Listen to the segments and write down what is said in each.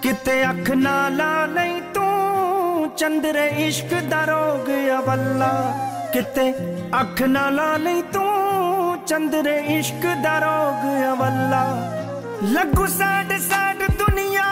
किते अख ना ला नहीं तू चंदरे इश्क दा रोग अवल्ला किते अख ना ला नहीं तू चंदरे इश्क दा रोग अवल्ला लगू साड साड दुनिया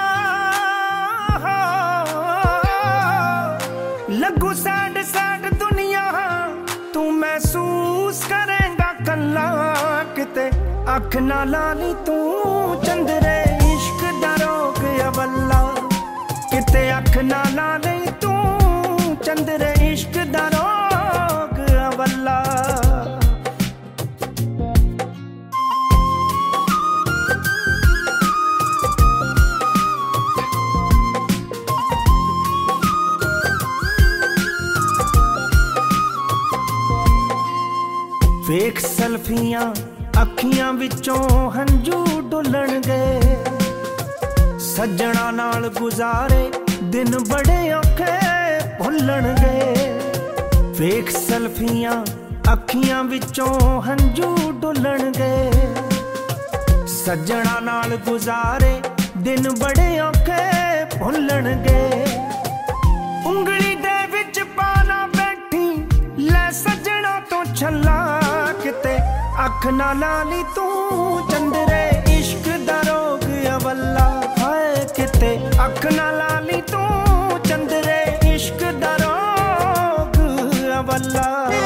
लगू साड साड दुनिया तू महसूस करेगा कल्ला किते अख ना ला नहीं तू चंदरे इश्क दा रोग अवल्ला किते अख ना ला नहीं तू चंदरे इश्क दा रोग अवल्ला वेख सल्फियां अखियां विचों हंजू डुलन गए सज्जणा नाल गुजारे दिन बड़े औखे भुलन गए वेख सल्फियां अखियां विचों हंजू डुलन गए सज्जणा नाल गुजारे दिन बड़े औखे भुलन गए उंगली दे विच पाना बैठी ले सज्जणा तो छला किते अख ना लाली तू चंदरे इश्क दा रोग अवल्ला हाय किते अख ना लाली तू चंदरे इश्क दा रोग अवल्ला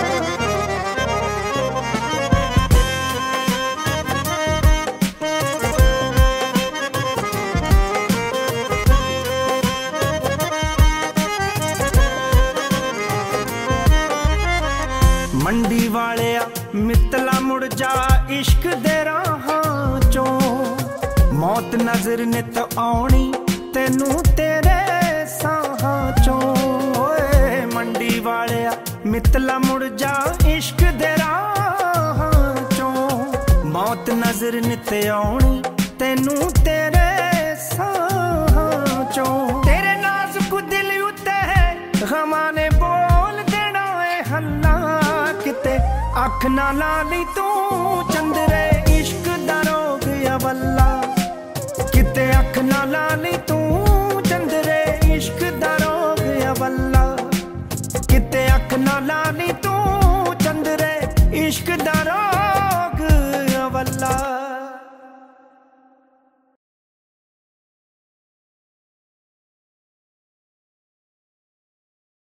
मंडी वाले मितला मुड़ जा इश्क दे राहां चों मौत नजर नित आउणी तेनू तेरे साहां चों ओए मंडी वाले मितला मुड़ जा इश्क दे राहां चों मौत नजर नित आउणी तेनू तेरे साहां चों तेरे नाजुक दिल उत्ते गमां ने बोल देना ए हल्ला किते अख ना लाली तू चंदरे इश्क दा रोग अवल्ला किते अख ना लाली तू चंदरे इश्क दा रोग अवल्ला किते अख ना लाली तू चंदरे इश्क दा